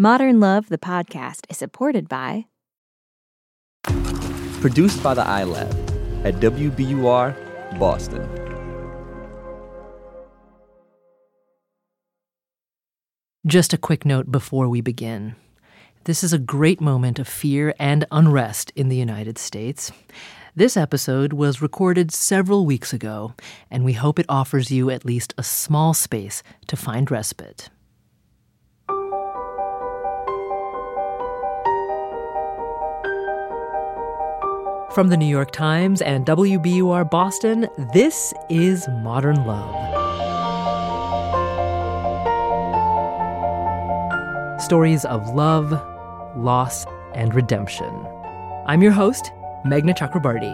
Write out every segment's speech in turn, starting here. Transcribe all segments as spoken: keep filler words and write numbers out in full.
Modern Love, the podcast, is supported by... Produced by the iLab at W B U R, Boston. Just a quick note before we begin. This is a great moment of fear and unrest in the United States. This episode was recorded several weeks ago, and we hope it offers you at least a small space to find respite. From the New York Times and W B U R Boston, this is Modern Love. Stories of love, loss, and redemption. I'm your host, Meghna Chakrabarti.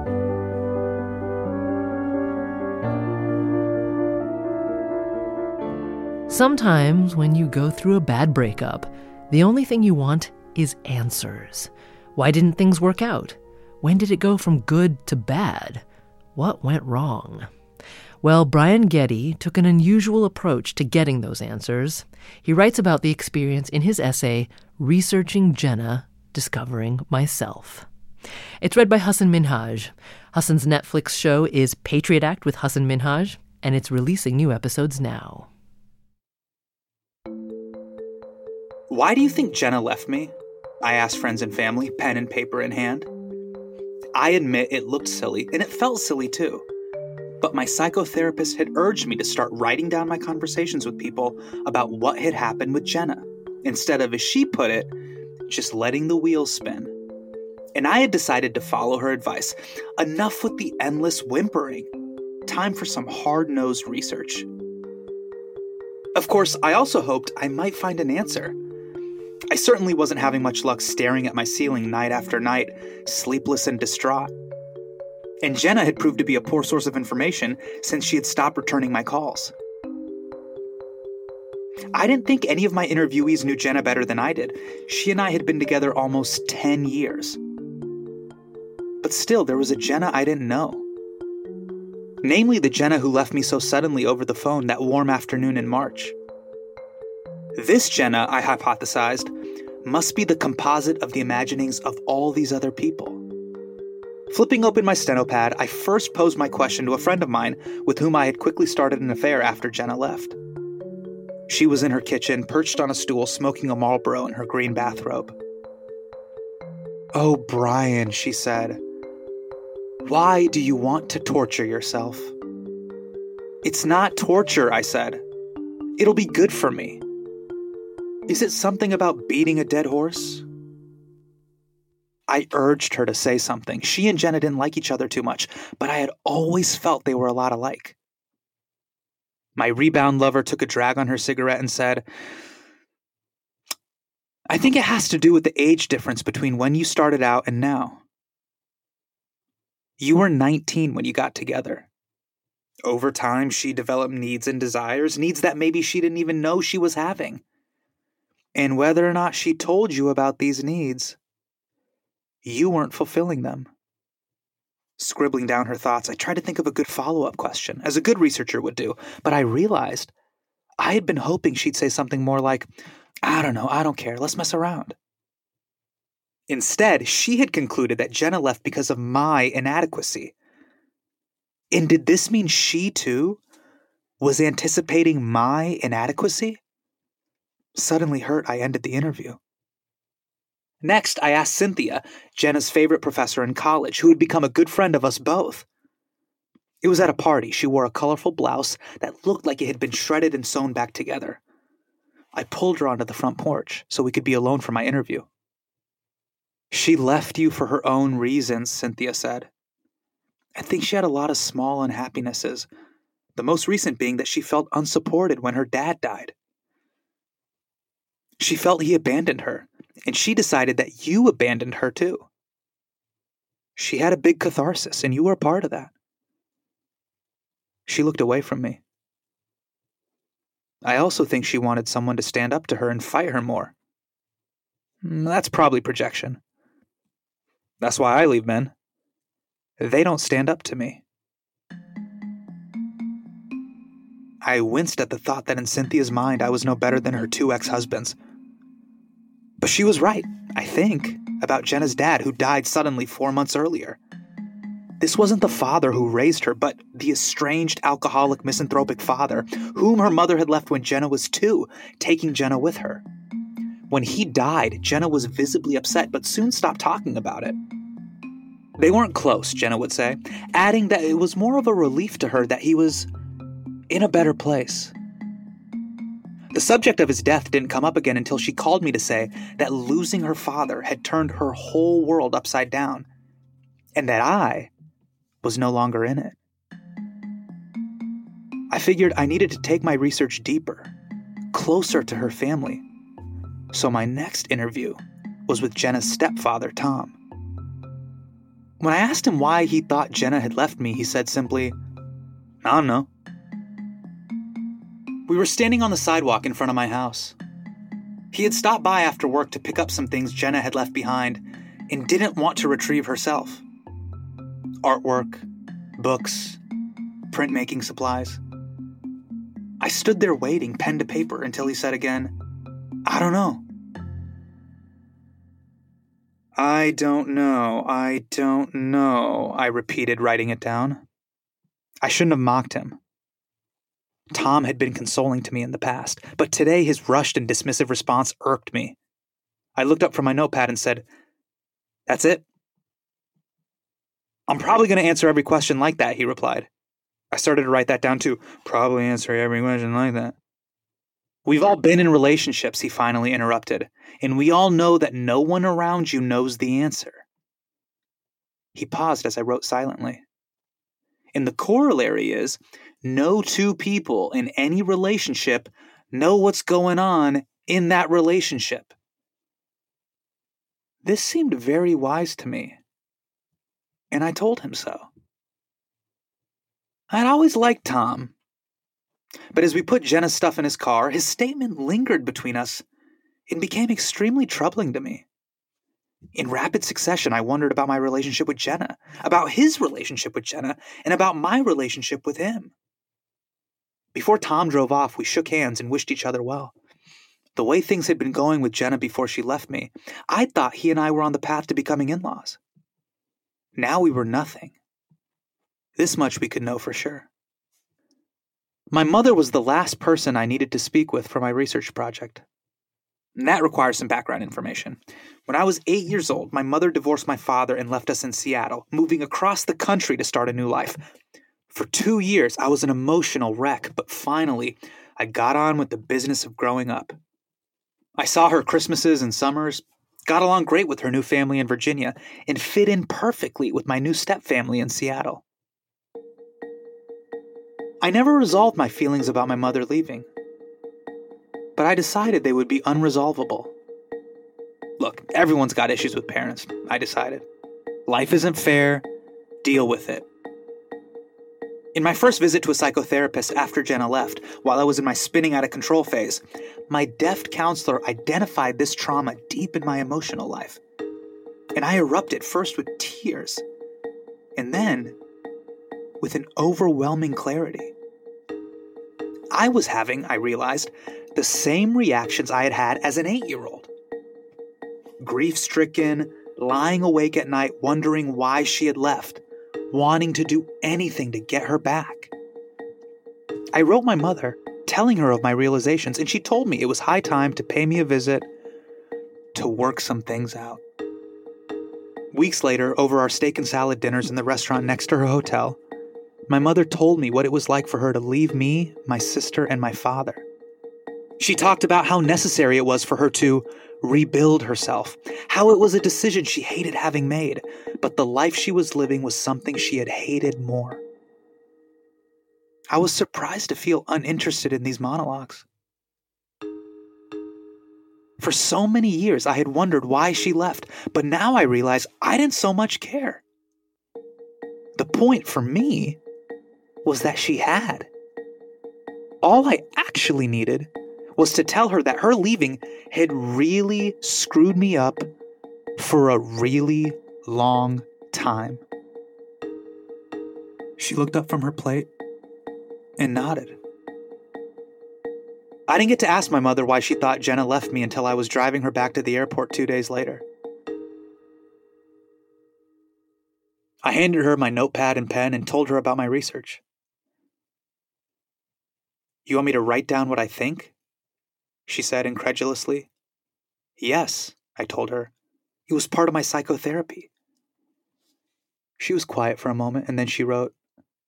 Sometimes when you go through a bad breakup, the only thing you want is answers. Why didn't things work out? When did it go from good to bad? What went wrong? Well, Brian Getty took an unusual approach to getting those answers. He writes about the experience in his essay, Researching Jenna, Discovering Myself. It's read by Hasan Minhaj. Hasan's Netflix show is Patriot Act with Hasan Minhaj, and it's releasing new episodes now. Why do you think Jenna left me? I asked friends and family, pen and paper in hand. I admit it looked silly, and it felt silly too. But my psychotherapist had urged me to start writing down my conversations with people about what had happened with Jenna, instead of, as she put it, just letting the wheels spin. And I had decided to follow her advice. Enough with the endless whimpering. Time for some hard-nosed research. Of course, I also hoped I might find an answer. I certainly wasn't having much luck staring at my ceiling night after night, sleepless and distraught. And Jenna had proved to be a poor source of information since she had stopped returning my calls. I didn't think any of my interviewees knew Jenna better than I did. She and I had been together almost ten years. But still, there was a Jenna I didn't know. Namely, the Jenna who left me so suddenly over the phone that warm afternoon in March. This Jenna, I hypothesized, must be the composite of the imaginings of all these other people. Flipping open my stenopad, I first posed my question to a friend of mine with whom I had quickly started an affair after Jenna left. She was in her kitchen, perched on a stool, smoking a Marlboro in her green bathrobe. "Oh, Brian," she said, "why do you want to torture yourself?" "It's not torture," I said. "It'll be good for me." "Is it something about beating a dead horse?" I urged her to say something. She and Jenna didn't like each other too much, but I had always felt they were a lot alike. My rebound lover took a drag on her cigarette and said, "I think it has to do with the age difference between when you started out and now. You were nineteen when you got together. Over time, she developed needs and desires, needs that maybe she didn't even know she was having. And whether or not she told you about these needs, you weren't fulfilling them." Scribbling down her thoughts, I tried to think of a good follow-up question, as a good researcher would do, but I realized I had been hoping she'd say something more like, "I don't know, I don't care, let's mess around." Instead, she had concluded that Jenna left because of my inadequacy. And did this mean she, too, was anticipating my inadequacy? Suddenly hurt, I ended the interview. Next, I asked Cynthia, Jenna's favorite professor in college, who had become a good friend of us both. It was at a party. She wore a colorful blouse that looked like it had been shredded and sewn back together. I pulled her onto the front porch so we could be alone for my interview. "She left you for her own reasons," Cynthia said. "I think she had a lot of small unhappinesses, the most recent being that she felt unsupported when her dad died. She felt he abandoned her, and she decided that you abandoned her too. She had a big catharsis, and you were a part of that." She looked away from me. "I also think she wanted someone to stand up to her and fight her more. That's probably projection. That's why I leave men. They don't stand up to me." I winced at the thought that in Cynthia's mind I was no better than her two ex-husbands. But she was right, I think, about Jenna's dad who died suddenly four months earlier. This wasn't the father who raised her, but the estranged, alcoholic, misanthropic father whom her mother had left when Jenna was two, taking Jenna with her. When he died, Jenna was visibly upset, but soon stopped talking about it. They weren't close, Jenna would say, adding that it was more of a relief to her that he was in a better place. The subject of his death didn't come up again until she called me to say that losing her father had turned her whole world upside down, and that I was no longer in it. I figured I needed to take my research deeper, closer to her family. So my next interview was with Jenna's stepfather, Tom. When I asked him why he thought Jenna had left me, he said simply, "I don't know." We were standing on the sidewalk in front of my house. He had stopped by after work to pick up some things Jenna had left behind and didn't want to retrieve herself. Artwork, books, printmaking supplies. I stood there waiting, pen to paper, until he said again, "I don't know." I don't know, I don't know, I repeated, writing it down. I shouldn't have mocked him. Tom had been consoling to me in the past, but today his rushed and dismissive response irked me. I looked up from my notepad and said, "That's it?" "I'm probably going to answer every question like that," he replied. I started to write that down too. Probably answer every question like that. "We've all been in relationships," he finally interrupted, "and we all know that no one around you knows the answer." He paused as I wrote silently. And the corollary is, no two people in any relationship know what's going on in that relationship. This seemed very wise to me, and I told him so. I'd always liked Tom, but as we put Jenna's stuff in his car, his statement lingered between us and became extremely troubling to me. In rapid succession, I wondered about my relationship with Jenna, about his relationship with Jenna, and about my relationship with him. Before Tom drove off, we shook hands and wished each other well. The way things had been going with Jenna before she left me, I thought he and I were on the path to becoming in-laws. Now we were nothing. This much we could know for sure. My mother was the last person I needed to speak with for my research project. And that requires some background information. When I was eight years old, my mother divorced my father and left us in Seattle, moving across the country to start a new life. For two years, I was an emotional wreck, but finally, I got on with the business of growing up. I saw her Christmases and summers, got along great with her new family in Virginia, and fit in perfectly with my new stepfamily in Seattle. I never resolved my feelings about my mother leaving, but I decided they would be unresolvable. Look, everyone's got issues with parents, I decided. Life isn't fair. Deal with it. In my first visit to a psychotherapist after Jenna left, while I was in my spinning out of control phase, my deft counselor identified this trauma deep in my emotional life. And I erupted first with tears, and then with an overwhelming clarity. I was having, I realized, the same reactions I had had as an eight-year-old. Grief-stricken, lying awake at night wondering why she had left, wanting to do anything to get her back. I wrote my mother, telling her of my realizations, and she told me it was high time to pay me a visit to work some things out. Weeks later, over our steak and salad dinners in the restaurant next to her hotel, my mother told me what it was like for her to leave me, my sister, and my father. She talked about how necessary it was for her to rebuild herself, how it was a decision she hated having made, but the life she was living was something she had hated more. I was surprised to feel uninterested in these monologues. For so many years, I had wondered why she left, but now I realize I didn't so much care. The point for me was that she had. All I actually needed was to tell her that her leaving had really screwed me up for a really long time. She looked up from her plate and nodded. I didn't get to ask my mother why she thought Jenna left me until I was driving her back to the airport two days later. I handed her my notepad and pen and told her about my research. "You want me to write down what I think?" she said incredulously. "Yes," I told her. "It was part of my psychotherapy." She was quiet for a moment, and then she wrote,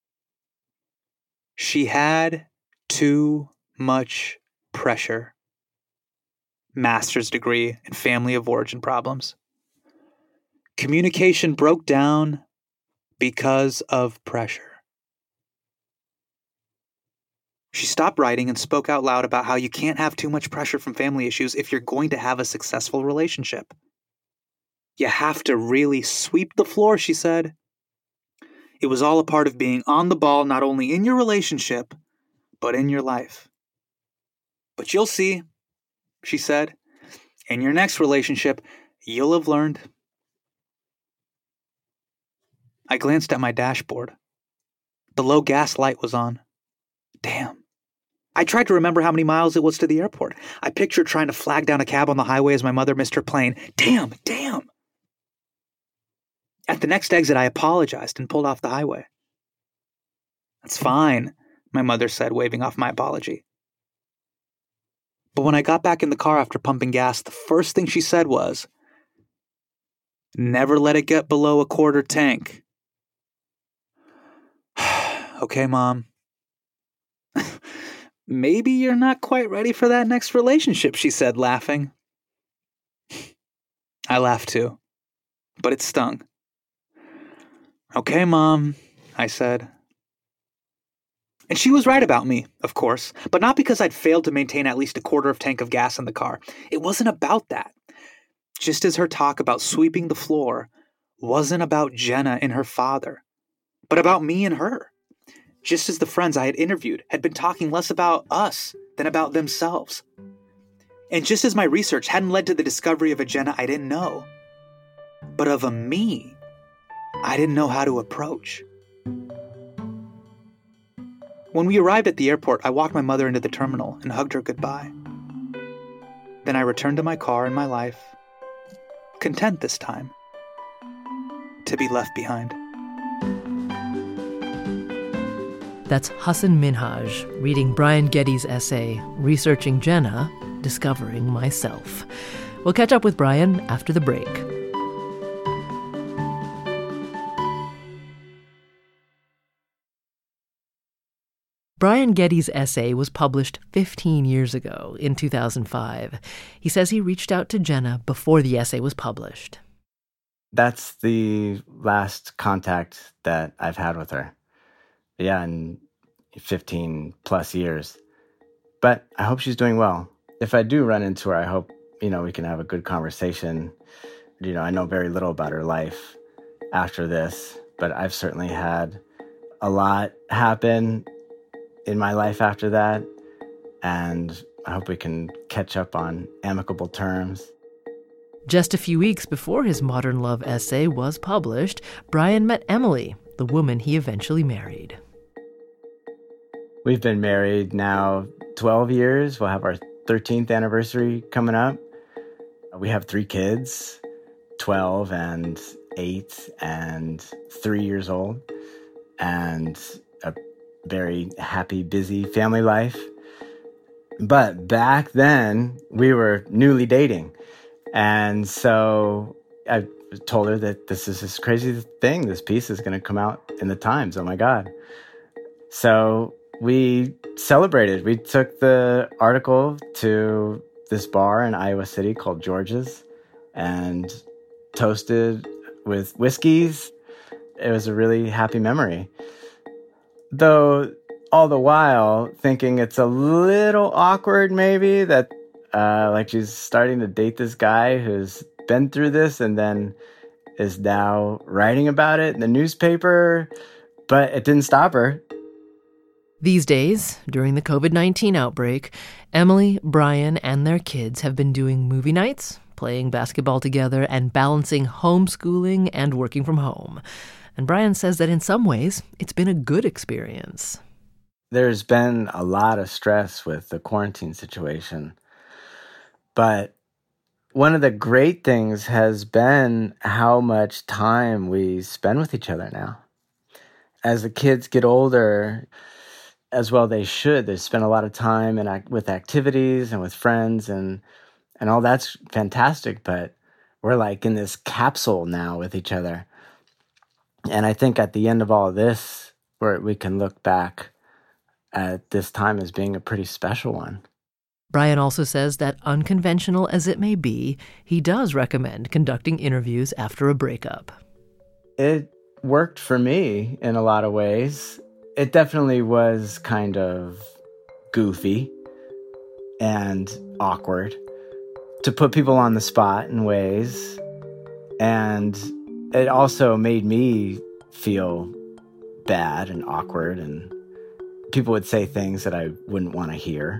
"She had too much pressure. Master's degree in family of origin problems. Communication broke down because of pressure." She stopped writing and spoke out loud about how you can't have too much pressure from family issues if you're going to have a successful relationship. You have to really sweep the floor, she said. It was all a part of being on the ball, not only in your relationship, but in your life. "But you'll see," she said. "In your next relationship, you'll have learned." I glanced at my dashboard. The low gas light was on. Damn. I tried to remember how many miles it was to the airport. I pictured trying to flag down a cab on the highway as my mother missed her plane. Damn, damn. At the next exit, I apologized and pulled off the highway. "That's fine," my mother said, waving off my apology. But when I got back in the car after pumping gas, the first thing she said was, "Never let it get below a quarter tank." "Okay, Mom." "Maybe you're not quite ready for that next relationship," she said, laughing. I laughed too, but it stung. "Okay, Mom," I said. And she was right about me, of course, but not because I'd failed to maintain at least a quarter of tank of gas in the car. It wasn't about that. Just as her talk about sweeping the floor wasn't about Jenna and her father, but about me and her. Just as the friends I had interviewed had been talking less about us than about themselves. And just as my research hadn't led to the discovery of a Jenna I didn't know, but of a me I didn't know how to approach. When we arrived at the airport, I walked my mother into the terminal and hugged her goodbye. Then I returned to my car and my life, content this time to be left behind. That's Hasan Minhaj reading Brian Getty's essay, Researching Jenna, Discovering Myself. We'll catch up with Brian after the break. Brian Getty's essay was published fifteen years ago, in two thousand five. He says he reached out to Jenna before the essay was published. That's the last contact that I've had with her. Yeah, in fifteen plus years. But I hope she's doing well. If I do run into her, I hope, you know, we can have a good conversation. You know, I know very little about her life after this, but I've certainly had a lot happen in my life after that, and I hope we can catch up on amicable terms. Just a few weeks before his Modern Love essay was published, Brian met Emily, the woman he eventually married. We've been married now twelve years. We'll have our thirteenth anniversary coming up. We have three kids, twelve and eight and three years old, and a very happy, busy family life. But back then, we were newly dating. And so I told her that this is this crazy thing. This piece is going to come out in the Times. Oh, my God. So we celebrated. We took the article to this bar in Iowa City called George's and toasted with whiskeys. It was a really happy memory. Though all the while thinking it's a little awkward maybe that uh, like she's starting to date this guy who's been through this and then is now writing about it in the newspaper, but it didn't stop her. These days, during the covid nineteen outbreak, Emily, Brian, and their kids have been doing movie nights, playing basketball together, and balancing homeschooling and working from home. And Brian says that in some ways, it's been a good experience. There's been a lot of stress with the quarantine situation, but one of the great things has been how much time we spend with each other now. As the kids get older, as well they should, they spend a lot of time in, with activities and with friends, and and all that's fantastic, but we're like in this capsule now with each other. And I think at the end of all of this, where we can look back at this time as being a pretty special one. Brian also says that unconventional as it may be, he does recommend conducting interviews after a breakup. It worked for me in a lot of ways. It definitely was kind of goofy and awkward to put people on the spot in ways. And it also made me feel bad and awkward, and people would say things that I wouldn't want to hear.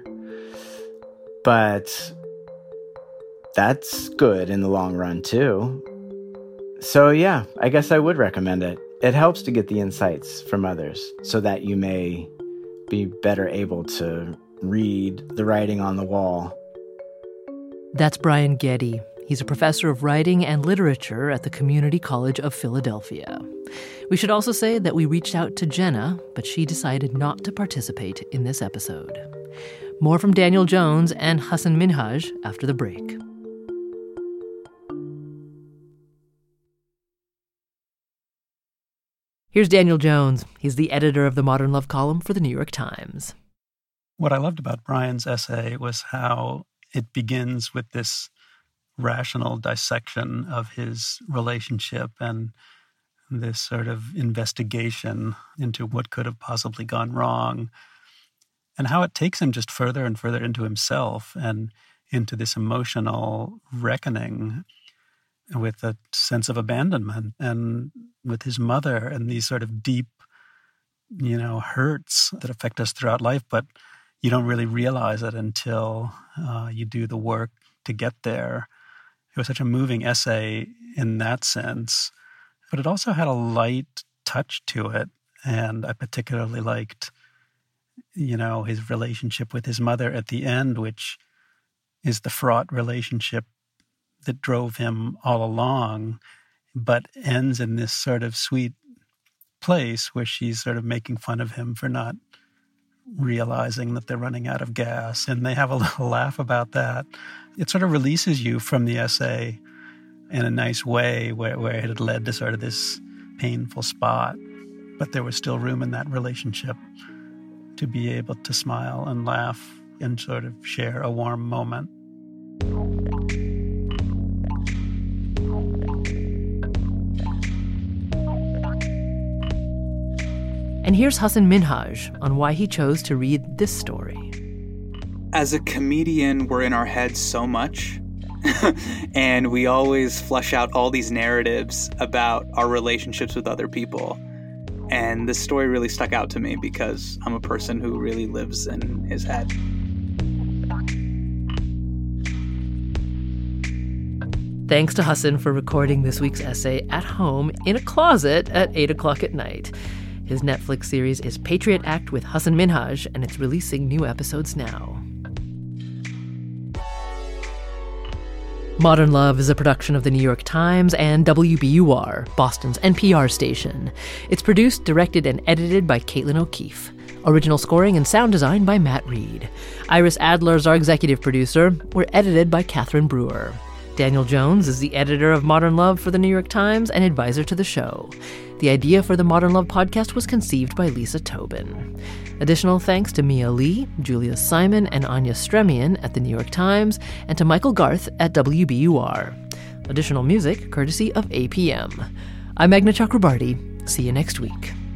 But that's good in the long run, too. So, yeah, I guess I would recommend it. It helps to get the insights from others so that you may be better able to read the writing on the wall. That's Brian Getty. He's a professor of writing and literature at the Community College of Philadelphia. We should also say that we reached out to Jenna, but she decided not to participate in this episode. More from Daniel Jones and Hasan Minhaj after the break. Here's Daniel Jones. He's the editor of the Modern Love column for the New York Times. What I loved about Brian's essay was how it begins with this rational dissection of his relationship and this sort of investigation into what could have possibly gone wrong, and how it takes him just further and further into himself and into this emotional reckoning with a sense of abandonment and with his mother and these sort of deep, you know, hurts that affect us throughout life, but you don't really realize it until uh, you do the work to get there. It was such a moving essay in that sense, but it also had a light touch to it, and I particularly liked, you know, his relationship with his mother at the end, which is the fraught relationship that drove him all along, but ends in this sort of sweet place where she's sort of making fun of him for not realizing that they're running out of gas, and they have a little laugh about that. It sort of releases you from the essay in a nice way where, where it had led to sort of this painful spot, but there was still room in that relationship to be able to smile and laugh and sort of share a warm moment. And here's Hasan Minhaj on why he chose to read this story. As a comedian, we're in our heads so much, and we always flush out all these narratives about our relationships with other people. And this story really stuck out to me because I'm a person who really lives in his head. Thanks to Hasan for recording this week's essay at home in a closet at eight o'clock at night. His Netflix series is Patriot Act with Hasan Minhaj, and it's releasing new episodes now. Modern Love is a production of the New York Times and W B U R, Boston's N P R station. It's produced, directed, and edited by Caitlin O'Keefe. Original scoring and sound design by Matt Reed. Iris Adler is our executive producer. We're edited by Catherine Brewer. Daniel Jones is the editor of Modern Love for the New York Times and advisor to the show. The idea for the Modern Love podcast was conceived by Lisa Tobin. Additional thanks to Mia Lee, Julia Simon, and Anya Stremian at the New York Times, and to Michael Garth at W B U R. Additional music courtesy of A P M. I'm Meghna Chakrabarti. See you next week.